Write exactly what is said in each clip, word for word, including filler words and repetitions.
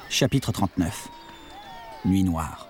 Chapitre trente-neuf. Nuit noire.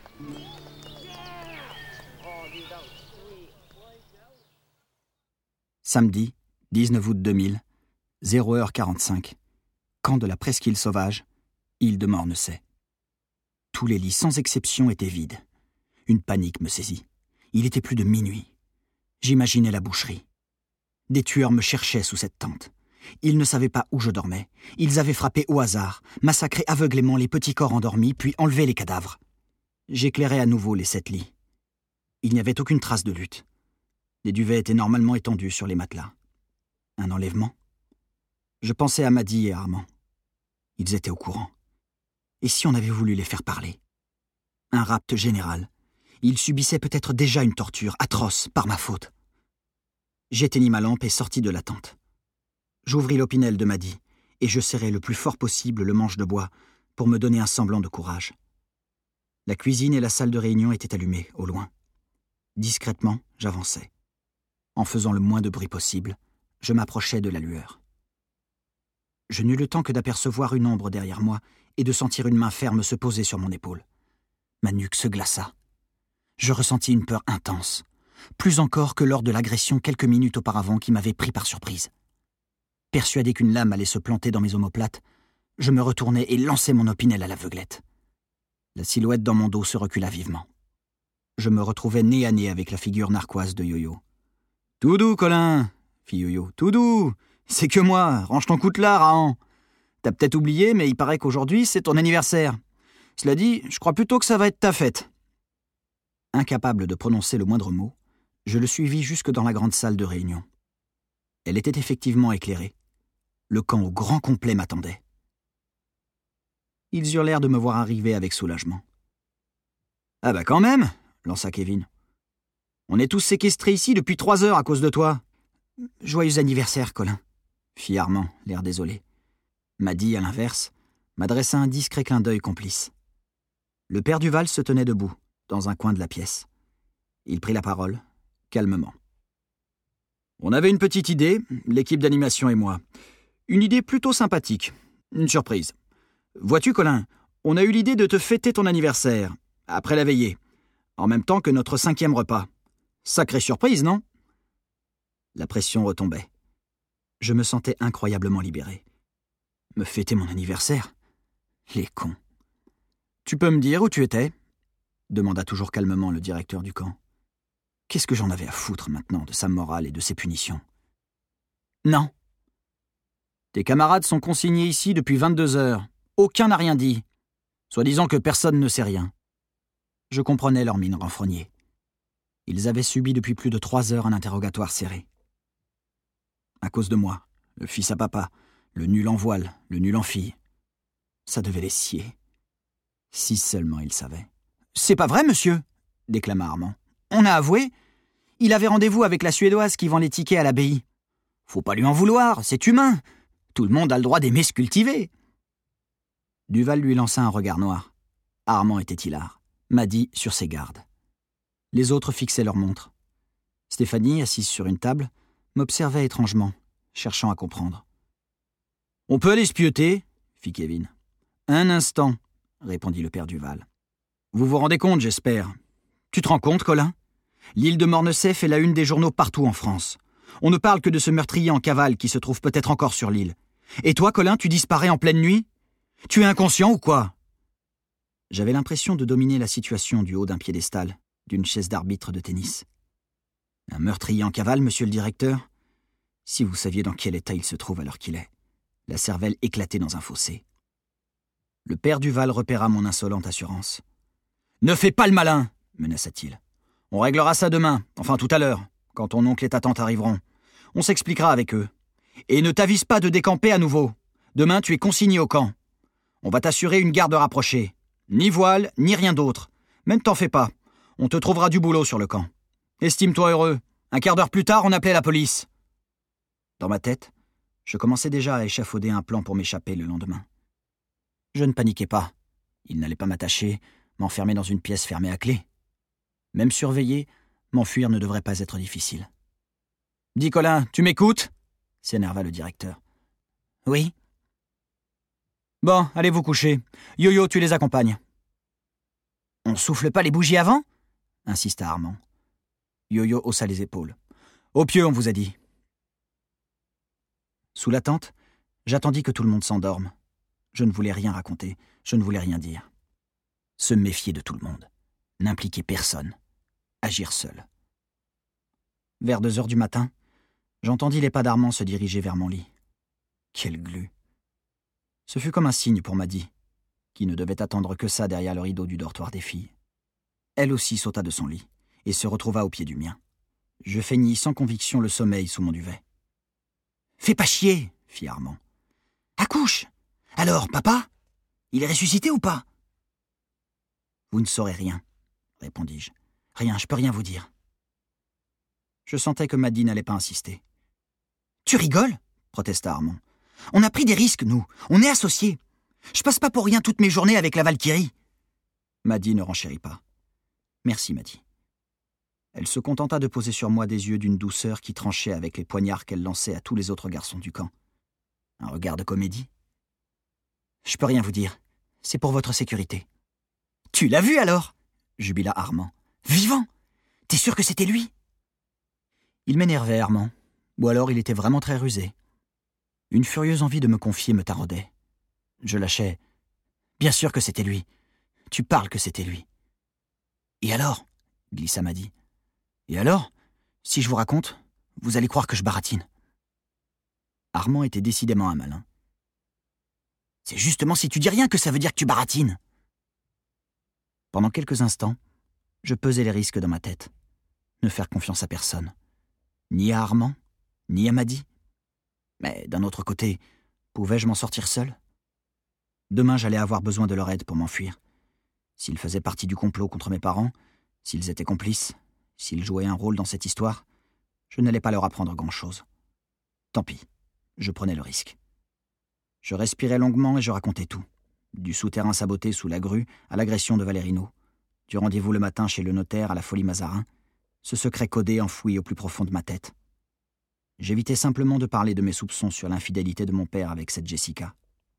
Samedi, dix-neuf août deux mille, zéro heure quarante-cinq, camp de la Presqu'île Sauvage, île de Mornessay. Tous les lits, sans exception, étaient vides. Une panique me saisit. Il était plus de minuit. J'imaginais la boucherie. Des tueurs me cherchaient sous cette tente. Ils ne savaient pas où je dormais. Ils avaient frappé au hasard, massacré aveuglément les petits corps endormis, puis enlevé les cadavres. J'éclairais à nouveau les sept lits. Il n'y avait aucune trace de lutte. Des duvets étaient normalement étendus sur les matelas. Un enlèvement? Je pensais à Maddy et Armand. Ils étaient au courant. Et si on avait voulu les faire parler? Un rapt général. Ils subissaient peut-être déjà une torture atroce par ma faute. J'éteignis ma lampe et sortis de la tente. J'ouvris l'opinel de Maddy et je serrai le plus fort possible le manche de bois pour me donner un semblant de courage. La cuisine et la salle de réunion étaient allumées, au loin. Discrètement, j'avançais. En faisant le moins de bruit possible, je m'approchais de la lueur. Je n'eus le temps que d'apercevoir une ombre derrière moi et de sentir une main ferme se poser sur mon épaule. Ma nuque se glaça. Je ressentis une peur intense, plus encore que lors de l'agression quelques minutes auparavant qui m'avait pris par surprise. Persuadé qu'une lame allait se planter dans mes omoplates, je me retournai et lançai mon opinel à l'aveuglette. La silhouette dans mon dos se recula vivement. Je me retrouvai nez à nez avec la figure narquoise de Yo-Yo. « Tout doux, Colin !» fit Yo-Yo. « Tout doux! C'est que moi, range ton coutelas, Rahan. T'as peut-être oublié, mais il paraît qu'aujourd'hui, c'est ton anniversaire. Cela dit, je crois plutôt que ça va être ta fête. » Incapable de prononcer le moindre mot, je le suivis jusque dans la grande salle de réunion. Elle était effectivement éclairée. Le camp au grand complet m'attendait. Ils hurlèrent de me voir arriver avec soulagement. « Ah bah quand même !» lança Kevin. « On est tous séquestrés ici depuis trois heures à cause de toi. »« Joyeux anniversaire, Colin !» fit Armand, l'air désolé. Maddy, à l'inverse, m'adressa un discret clin d'œil complice. Le père Duval se tenait debout, dans un coin de la pièce. Il prit la parole, calmement. « On avait une petite idée, l'équipe d'animation et moi. Une idée plutôt sympathique. Une surprise. Vois-tu, Colin, on a eu l'idée de te fêter ton anniversaire, après la veillée, en même temps que notre cinquième repas. Sacrée surprise, non ?» La pression retombait. Je me sentais incroyablement libéré. Me fêter mon anniversaire? Les cons. « Tu peux me dire où tu étais ?» demanda toujours calmement le directeur du camp. Qu'est-ce que j'en avais à foutre maintenant de sa morale et de ses punitions? Non. Tes camarades sont consignés ici depuis vingt-deux heures. Aucun n'a rien dit. Soi-disant que personne ne sait rien. Je comprenais leur mine renfrognée. Ils avaient subi depuis plus de trois heures un interrogatoire serré. À cause de moi, le fils à papa, le nul en voile, le nul en fille. Ça devait les scier. Si seulement ils savaient. « C'est pas vrai, monsieur !» déclama Armand. « On a avoué. Il avait rendez-vous avec la Suédoise qui vend les tickets à l'abbaye. Faut pas lui en vouloir, c'est humain. Tout le monde a le droit d'aimer se cultiver. » Duval lui lança un regard noir. Armand était hilar. Maddy sur ses gardes. Les autres fixaient leurs montres. Stéphanie, assise sur une table, m'observait étrangement, cherchant à comprendre. « On peut aller se pieuter ?» fit Kevin. « Un instant, » répondit le père Duval. « Vous vous rendez compte, j'espère. Tu te rends compte, Colin? L'île de Mornessay fait la une des journaux partout en France. On ne parle que de ce meurtrier en cavale qui se trouve peut-être encore sur l'île. Et toi, Colin, tu disparais en pleine nuit? Tu es inconscient ou quoi ?» J'avais l'impression de dominer la situation du haut d'un piédestal, d'une chaise d'arbitre de tennis. Un meurtrier en cavale, monsieur le directeur? Si vous saviez dans quel état il se trouve à l'heure qu'il est. La cervelle éclatée dans un fossé. Le père Duval repéra mon insolente assurance. « Ne fais pas le malin !» menaça-t-il. « On réglera ça demain, enfin tout à l'heure, quand ton oncle et ta tante arriveront. On s'expliquera avec eux. Et ne t'avise pas de décamper à nouveau. Demain, tu es consigné au camp. On va t'assurer une garde rapprochée. Ni voile, ni rien d'autre. Même t'en fais pas. On te trouvera du boulot sur le camp. Estime-toi heureux. Un quart d'heure plus tard, on appelait la police. » Dans ma tête, je commençais déjà à échafauder un plan pour m'échapper le lendemain. Je ne paniquais pas. Il n'allait pas m'attacher, m'enfermer dans une pièce fermée à clé. Même surveillé, m'enfuir ne devrait pas être difficile. « Dis, Colin, tu m'écoutes ?» s'énerva le directeur. « Oui. » Bon, allez vous coucher. Yo-Yo, tu les accompagnes. On souffle pas les bougies avant ? Insista Armand. Yo-Yo haussa les épaules. Au pieu, on vous a dit. Sous la tente, j'attendis que tout le monde s'endorme. Je ne voulais rien raconter, je ne voulais rien dire. Se méfier de tout le monde. N'impliquer personne. Agir seul. Vers deux heures du matin, j'entendis les pas d'Armand se diriger vers mon lit. Quelle glu. Ce fut comme un signe pour Maddy, qui ne devait attendre que ça derrière le rideau du dortoir des filles. Elle aussi sauta de son lit et se retrouva au pied du mien. Je feignis sans conviction le sommeil sous mon duvet. « Fais pas chier !» fit Armand. « Accouche ! Alors, papa ? Il est ressuscité ou pas ?»« Vous ne saurez rien, » répondis-je. « Rien, je peux rien vous dire. » Je sentais que Maddy n'allait pas insister. « Tu rigoles ?» protesta Armand. « On a pris des risques, nous. On est associés. Je passe pas pour rien toutes mes journées avec la Valkyrie. » Maddy ne renchérit pas. « Merci, Maddy. » Elle se contenta de poser sur moi des yeux d'une douceur qui tranchait avec les poignards qu'elle lançait à tous les autres garçons du camp. Un regard de comédie. « Je peux rien vous dire. C'est pour votre sécurité. »« Tu l'as vu alors ?» jubila Armand. « Vivant ! T'es sûr que c'était lui ?» Il m'énervait, Armand. Ou alors il était vraiment très rusé. Une furieuse envie de me confier me taraudait. Je lâchais. « Bien sûr que c'était lui. Tu parles que c'était lui. »« Et alors ?» glissa Maddy. « Et alors ? Si je vous raconte, vous allez croire que je baratine. » Armand était décidément un malin. « C'est justement si tu dis rien que ça veut dire que tu baratines. » Pendant quelques instants, je pesais les risques dans ma tête. Ne faire confiance à personne. Ni à Armand, ni à Maddy. Mais d'un autre côté, pouvais-je m'en sortir seul ? Demain, j'allais avoir besoin de leur aide pour m'enfuir. S'ils faisaient partie du complot contre mes parents, s'ils étaient complices, s'ils jouaient un rôle dans cette histoire, je n'allais pas leur apprendre grand-chose. Tant pis, je prenais le risque. Je respirais longuement et je racontais tout. Du souterrain saboté sous la grue à l'agression de Valérino, du rendez-vous le matin chez le notaire à la folie Mazarin, ce secret codé enfoui au plus profond de ma tête. J'évitais simplement de parler de mes soupçons sur l'infidélité de mon père avec cette Jessica.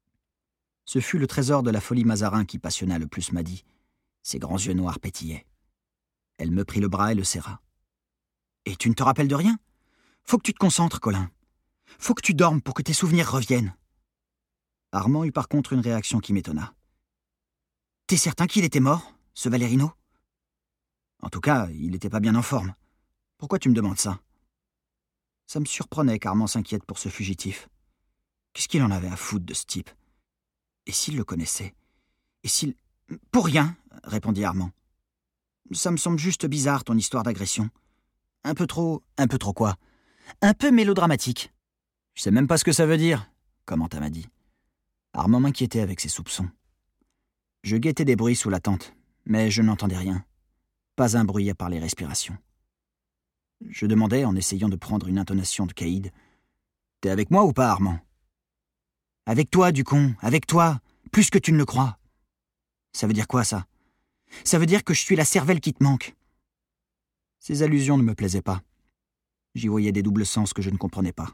Ce fut le trésor de la folie Mazarin qui passionna le plus Maddy. Ses grands yeux noirs pétillaient. Elle me prit le bras et le serra. « Et tu ne te rappelles de rien ? Faut que tu te concentres, Colin. Faut que tu dormes pour que tes souvenirs reviennent. » Armand eut par contre une réaction qui m'étonna. « T'es certain qu'il était mort, ce Valérino ? En tout cas, il n'était pas bien en forme. Pourquoi tu me demandes ça ? » Ça me surprenait qu'Armand s'inquiète pour ce fugitif. Qu'est-ce qu'il en avait à foutre de ce type ? Et s'il le connaissait ? Et s'il... « Pour rien, » répondit Armand. « Ça me semble juste bizarre, ton histoire d'agression. Un peu trop... Un peu trop quoi ? Un peu mélodramatique. »« Je sais même pas ce que ça veut dire, » commenta Maddy. Armand m'inquiétait avec ses soupçons. Je guettais des bruits sous la tente, mais je n'entendais rien. Pas un bruit à part les respirations. Je demandais, en essayant de prendre une intonation de caïd, « T'es avec moi ou pas, Armand ?»« Avec toi, du con, avec toi, plus que tu ne le crois. » Ça veut dire quoi, ça ? Ça veut dire que je suis la cervelle qui te manque. Ces allusions ne me plaisaient pas. J'y voyais des doubles sens que je ne comprenais pas.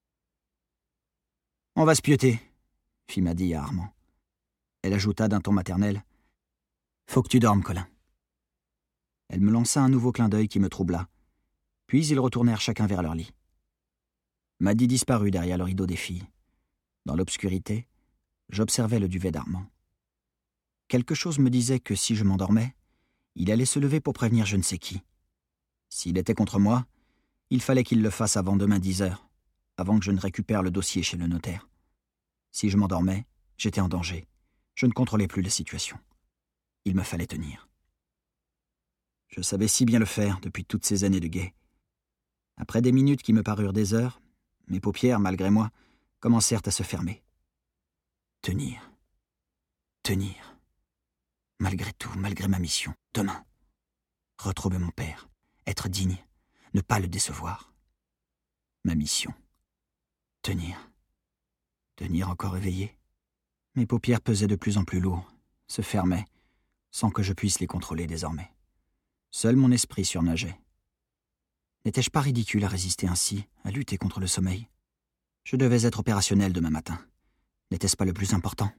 « On va se pieuter, » fit Maddy à Armand. Elle ajouta d'un ton maternel, « Faut que tu dormes, Colin. » Elle me lança un nouveau clin d'œil qui me troubla. Puis ils retournèrent chacun vers leur lit. Maddy disparut derrière le rideau des filles. Dans l'obscurité, j'observais le duvet d'Armand. Quelque chose me disait que si je m'endormais, il allait se lever pour prévenir je ne sais qui. S'il était contre moi, il fallait qu'il le fasse avant demain dix heures, avant que je ne récupère le dossier chez le notaire. Si je m'endormais, j'étais en danger. Je ne contrôlais plus la situation. Il me fallait tenir. Je savais si bien le faire depuis toutes ces années de guet. Après des minutes qui me parurent des heures, mes paupières, malgré moi, commencèrent à se fermer. Tenir. Tenir. Malgré tout, malgré ma mission, demain. Retrouver mon père, être digne, ne pas le décevoir. Ma mission. Tenir. Tenir encore éveillé. Mes paupières pesaient de plus en plus lourd, se fermaient, sans que je puisse les contrôler désormais. Seul mon esprit surnageait. N'étais-je pas ridicule à résister ainsi, à lutter contre le sommeil ? Je devais être opérationnel demain matin. N'était-ce pas le plus important ?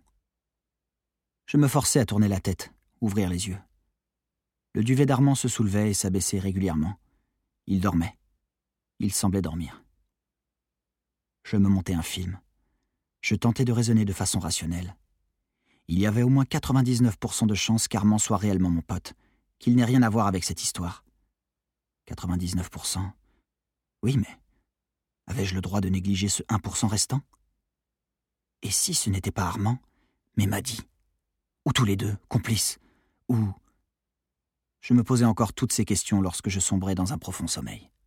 Je me forçais à tourner la tête, ouvrir les yeux. Le duvet d'Armand se soulevait et s'abaissait régulièrement. Il dormait. Il semblait dormir. Je me montais un film. Je tentais de raisonner de façon rationnelle. Il y avait au moins quatre-vingt-dix-neuf pour cent de chances qu'Armand soit réellement mon pote, qu'il n'ait rien à voir avec cette histoire. quatre-vingt-dix-neuf pour cent. Oui, mais avais-je le droit de négliger ce un pour cent restant? Et si ce n'était pas Armand, mais Maddy? Ou tous les deux, complices? Ou... Je me posais encore toutes ces questions lorsque je sombrais dans un profond sommeil.